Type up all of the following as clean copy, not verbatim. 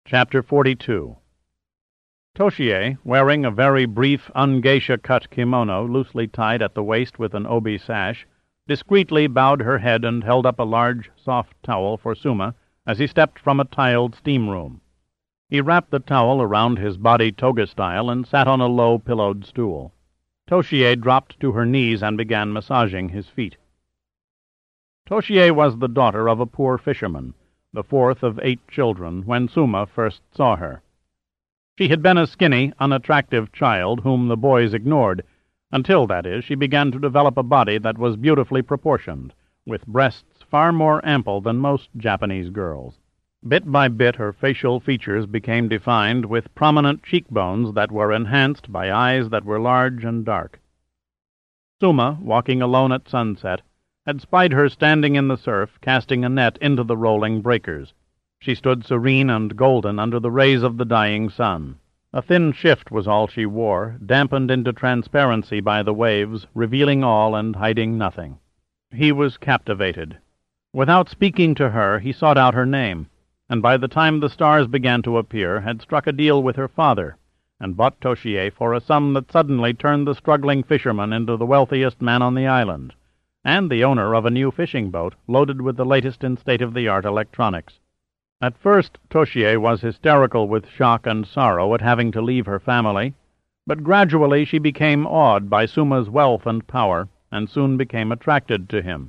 Chapter 42. Toshiie, wearing a very brief, ungeisha-cut kimono loosely tied at the waist with an obi sash, discreetly bowed her head and held up a large, soft towel for Suma as he stepped from a tiled steam room. He wrapped the towel around his body toga-style and sat on a low, pillowed stool. Toshiie dropped to her knees and began massaging his feet. Toshiie was the daughter of a poor fisherman, the fourth of 8 children, when Suma first saw her. She had been a skinny, unattractive child whom the boys ignored, until, that is, she began to develop a body that was beautifully proportioned, with breasts far more ample than most Japanese girls. Bit by bit her facial features became defined with prominent cheekbones that were enhanced by eyes that were large and dark. Suma, walking alone at sunset, had spied her standing in the surf, casting a net into the rolling breakers. She stood serene and golden under the rays of the dying sun. A thin shift was all she wore, dampened into transparency by the waves, revealing all and hiding nothing. He was captivated. Without speaking to her, he sought out her name, and by the time the stars began to appear, had struck a deal with her father, and bought Toshiie for a sum that suddenly turned the struggling fisherman into the wealthiest man on the island, and the owner of a new fishing boat loaded with the latest in state-of-the-art electronics. At first, Toshiie was hysterical with shock and sorrow at having to leave her family, but gradually she became awed by Suma's wealth and power, and soon became attracted to him.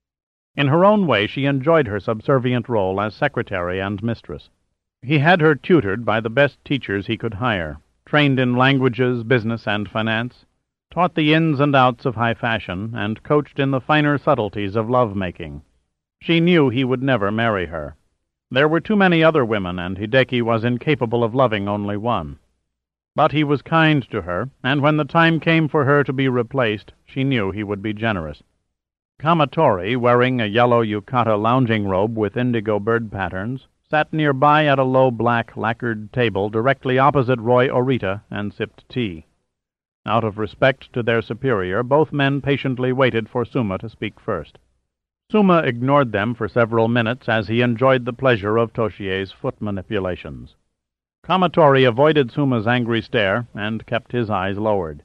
In her own way, she enjoyed her subservient role as secretary and mistress. He had her tutored by the best teachers he could hire, trained in languages, business, and finance, taught the ins and outs of high fashion, and coached in the finer subtleties of love-making. She knew he would never marry her. There were too many other women, and Hideki was incapable of loving only one. But he was kind to her, and when the time came for her to be replaced, she knew he would be generous. Kamatori, wearing a yellow yukata lounging robe with indigo bird patterns, sat nearby at a low black lacquered table directly opposite Roy Orita and sipped tea. Out of respect to their superior, both men patiently waited for Suma to speak first. Suma ignored them for several minutes as he enjoyed the pleasure of Toshiie's foot manipulations. Kamatori avoided Suma's angry stare and kept his eyes lowered.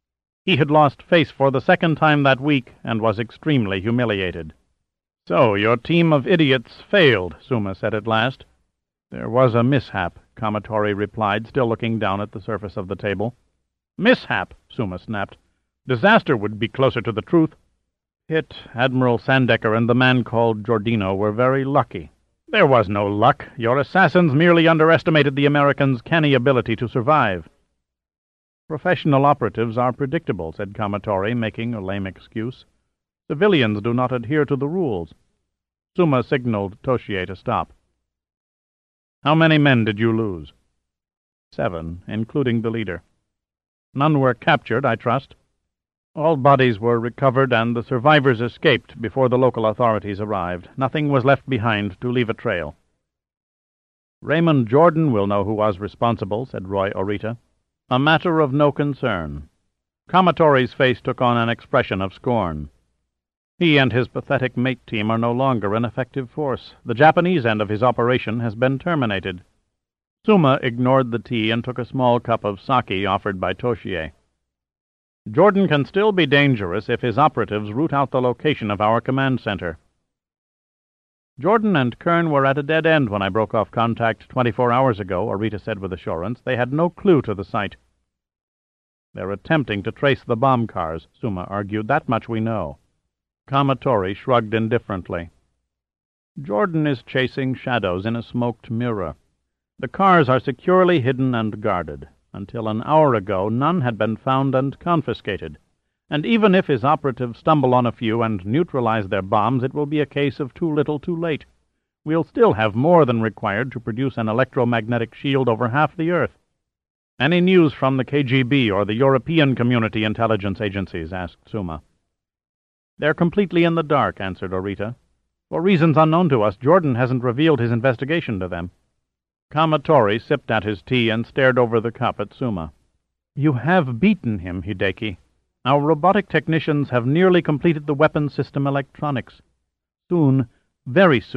He had lost face for the second time that week and was extremely humiliated. "So your team of idiots failed," Suma said at last. "There was a mishap," Kamatori replied, still looking down at the surface of the table. "Mishap," Suma snapped. "Disaster would be closer to the truth. Pitt, Admiral Sandecker, and the man called Giordino were very lucky." "There was no luck. Your assassins merely underestimated the Americans' canny ability to survive." "Professional operatives are predictable," said Kamatori, making a lame excuse. "Civilians do not adhere to the rules." Suma signaled Toshiie to stop. "How many men did you lose?" 7, including the leader. "None were captured, I trust?" "All bodies were recovered, and the survivors escaped before the local authorities arrived. Nothing was left behind to leave a trail." "Raymond Jordan will know who was responsible," said Roy Orita. "A matter of no concern." Kamatori's face took on an expression of scorn. "He and his pathetic mate team are no longer an effective force. The Japanese end of his operation has been terminated." Suma ignored the tea and took a small cup of sake offered by Toshiie. "Jordan can still be dangerous if his operatives root out the location of our command center." "Jordan and Kern were at a dead end when I broke off contact 24 hours ago," Orita said with assurance. "They had no clue to the site." "They're attempting to trace the bomb cars," Suma argued. "That much we know." Kamatori shrugged indifferently. "Jordan is chasing shadows in a smoked mirror. The cars are securely hidden and guarded. Until an hour ago, none had been found and confiscated. And even if his operatives stumble on a few and neutralize their bombs, it will be a case of too little too late. We'll still have more than required to produce an electromagnetic shield over half the Earth." "Any news from the KGB or the European Community Intelligence Agencies?" asked Suma. "They're completely in the dark," answered Orita. "For reasons unknown to us, Jordan hasn't revealed his investigation to them." Kamatori sipped at his tea and stared over the cup at Suma. "You have beaten him, Hideki. Our robotic technicians have nearly completed the weapon system electronics. Soon, very soon,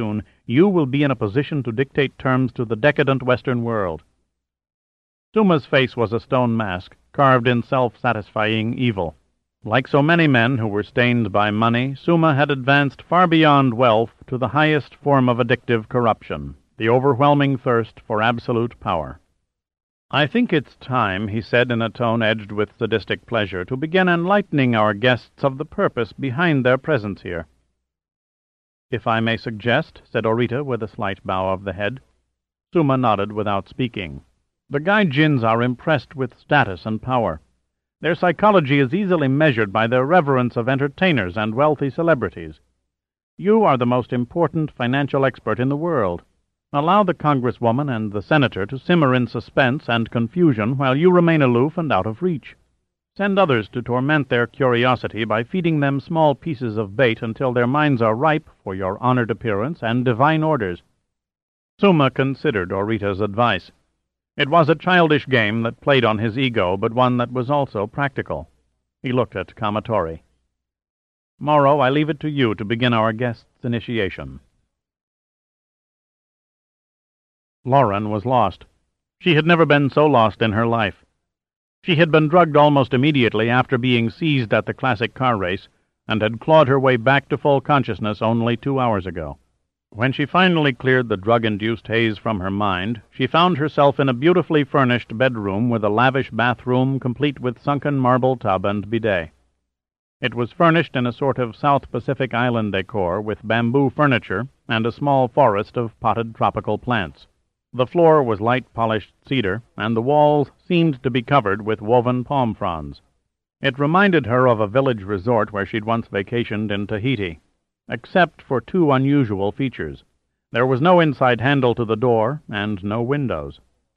you will be in a position to dictate terms to the decadent Western world." Suma's face was a stone mask, carved in self-satisfying evil. Like so many men who were stained by money, Suma had advanced far beyond wealth to the highest form of addictive corruption, the overwhelming thirst for absolute power. "I think it's time," he said in a tone edged with sadistic pleasure, "to begin enlightening our guests of the purpose behind their presence here." "If I may suggest," said Orita with a slight bow of the head. Suma nodded without speaking. "The Gaijins are impressed with status and power. Their psychology is easily measured by their reverence of entertainers and wealthy celebrities. You are the most important financial expert in the world. Allow the Congresswoman and the Senator to simmer in suspense and confusion while you remain aloof and out of reach. Send others to torment their curiosity by feeding them small pieces of bait until their minds are ripe for your honored appearance and divine orders." Suma considered Orita's advice. It was a childish game that played on his ego, but one that was also practical. He looked at Kamatori. "Moro, I leave it to you to begin our guest's initiation." Lauren was lost. She had never been so lost in her life. She had been drugged almost immediately after being seized at the classic car race, and had clawed her way back to full consciousness only 2 hours ago. When she finally cleared the drug-induced haze from her mind, she found herself in a beautifully furnished bedroom with a lavish bathroom complete with sunken marble tub and bidet. It was furnished in a sort of South Pacific Island decor with bamboo furniture and a small forest of potted tropical plants. The floor was light polished cedar, and the walls seemed to be covered with woven palm fronds. It reminded her of a village resort where she'd once vacationed in Tahiti, except for 2 unusual features. There was no inside handle to the door, and no windows.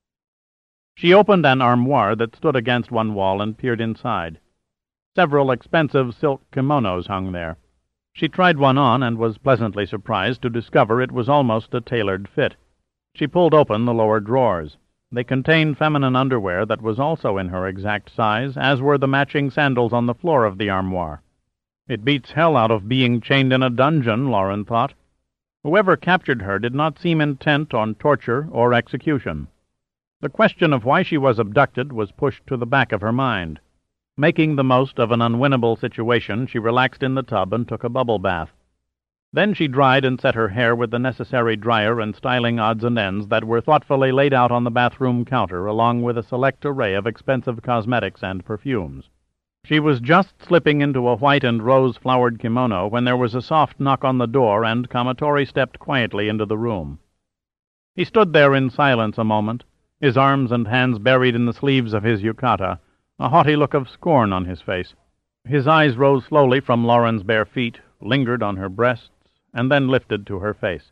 She opened an armoire that stood against one wall and peered inside. Several expensive silk kimonos hung there. She tried one on and was pleasantly surprised to discover it was almost a tailored fit. She pulled open the lower drawers. They contained feminine underwear that was also in her exact size, as were the matching sandals on the floor of the armoire. It beats hell out of being chained in a dungeon, Lauren thought. Whoever captured her did not seem intent on torture or execution. The question of why she was abducted was pushed to the back of her mind. Making the most of an unwinnable situation, she relaxed in the tub and took a bubble bath. Then she dried and set her hair with the necessary dryer and styling odds and ends that were thoughtfully laid out on the bathroom counter, along with a select array of expensive cosmetics and perfumes. She was just slipping into a white and rose-flowered kimono when there was a soft knock on the door, and Kamatori stepped quietly into the room. He stood there in silence a moment, his arms and hands buried in the sleeves of his yukata, a haughty look of scorn on his face. His eyes rose slowly from Lauren's bare feet, lingered on her breasts, and then lifted to her face.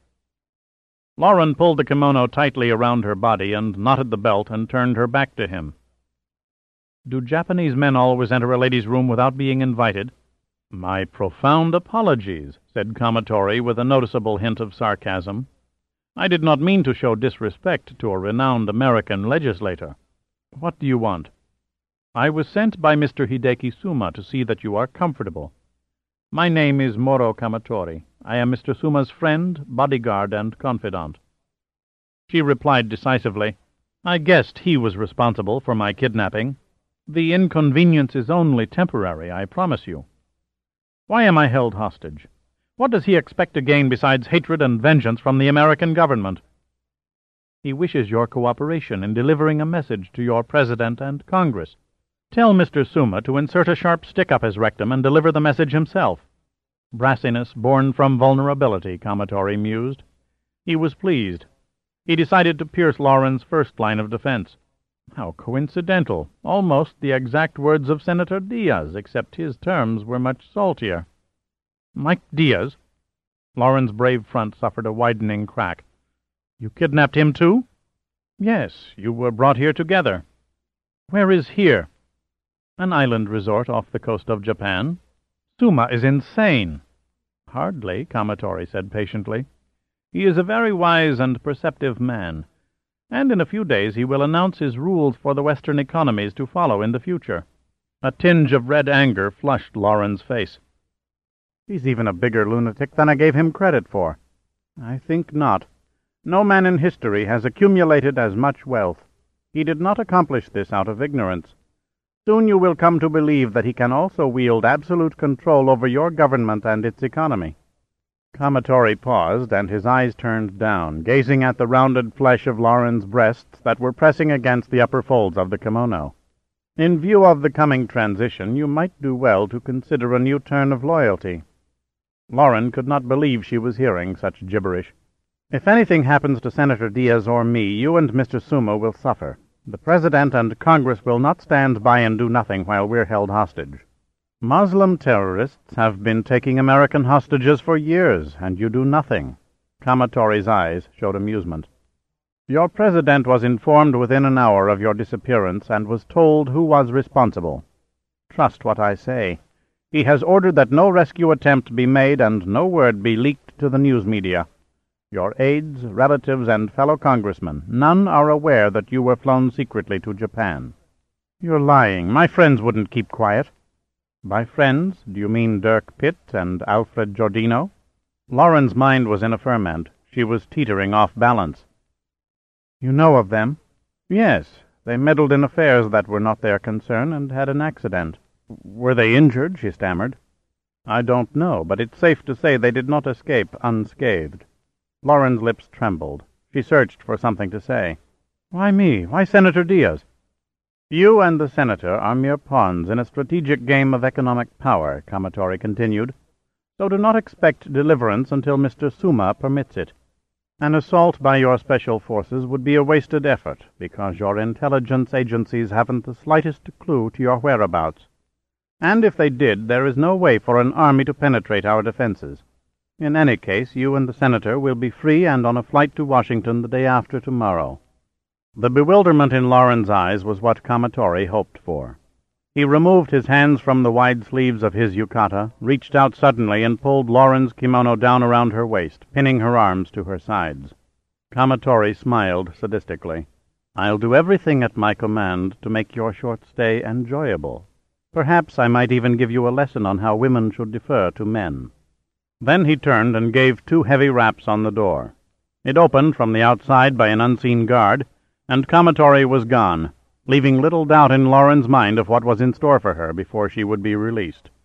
Lauren pulled the kimono tightly around her body and knotted the belt and turned her back to him. "Do Japanese men always enter a lady's room without being invited?" "My profound apologies," said Kamatori with a noticeable hint of sarcasm. "I did not mean to show disrespect to a renowned American legislator. What do you want?" "I was sent by Mr. Hideki Suma to see that you are comfortable. My name is Moro Kamatori. I am Mr. Suma's friend, bodyguard, and confidant." She replied decisively, "I guessed he was responsible for my kidnapping. The inconvenience is only temporary, I promise you. Why am I held hostage? What does he expect to gain besides hatred and vengeance from the American government?" "He wishes your cooperation in delivering a message to your President and Congress. Tell Mr. Suma to insert a sharp stick up his rectum and deliver the message himself." Brassiness born from vulnerability, Kamatori mused. He was pleased. He decided to pierce Lauren's first line of defense. How coincidental. Almost the exact words of Senator Diaz, except his terms were much saltier. "Mike Diaz?" Lauren's brave front suffered a widening crack. "You kidnapped him, too?" "Yes, you were brought here together." "Where is here?" "An island resort off the coast of Japan." "Suma is insane." "Hardly," Kamatori said patiently. "He is a very wise and perceptive man, and in a few days he will announce his rules for the Western economies to follow in the future." A tinge of red anger flushed Lauren's face. "He's even a bigger lunatic than I gave him credit for." I think not. No man in history has accumulated as much wealth. He did not accomplish this out of ignorance. Soon you will come to believe that he can also wield absolute control over your government and its economy." Kamatori paused, and his eyes turned down, gazing at the rounded flesh of Lauren's breasts that were pressing against the upper folds of the kimono. "In view of the coming transition, you might do well to consider a new turn of loyalty." Lauren could not believe she was hearing such gibberish. "If anything happens to Senator Diaz or me, you and Mr. Suma will suffer. The President and Congress will not stand by and do nothing while we're held hostage. Muslim terrorists have been taking American hostages for years, and you do nothing." Kamatori's eyes showed amusement. "Your President was informed within an hour of your disappearance and was told who was responsible. Trust what I say. He has ordered that no rescue attempt be made and no word be leaked to the news media. Your aides, relatives, and fellow congressmen, none are aware that you were flown secretly to Japan." "You're lying. My friends wouldn't keep quiet." "By friends, do you mean Dirk Pitt and Alfred Giordino?" Lauren's mind was in a ferment. She was teetering off balance. "You know of them?" "Yes. They meddled in affairs that were not their concern and had an accident." "Were they injured?" she stammered. "I don't know, but it's safe to say they did not escape unscathed." Lauren's lips trembled. She searched for something to say. "Why me? Why Senator Diaz?" "You and the Senator are mere pawns in a strategic game of economic power," Kamatori continued, "so do not expect deliverance until Mr. Suma permits it. An assault by your special forces would be a wasted effort, because your intelligence agencies haven't the slightest clue to your whereabouts. And if they did, there is no way for an army to penetrate our defenses. In any case, you and the Senator will be free and on a flight to Washington the day after tomorrow." The bewilderment in Lauren's eyes was what Kamatori hoped for. He removed his hands from the wide sleeves of his yukata, reached out suddenly, and pulled Lauren's kimono down around her waist, pinning her arms to her sides. Kamatori smiled sadistically. "I'll do everything at my command to make your short stay enjoyable. Perhaps I might even give you a lesson on how women should defer to men." Then he turned and gave 2 heavy raps on the door. It opened from the outside by an unseen guard, and Kamatori was gone, leaving little doubt in Lauren's mind of what was in store for her before she would be released.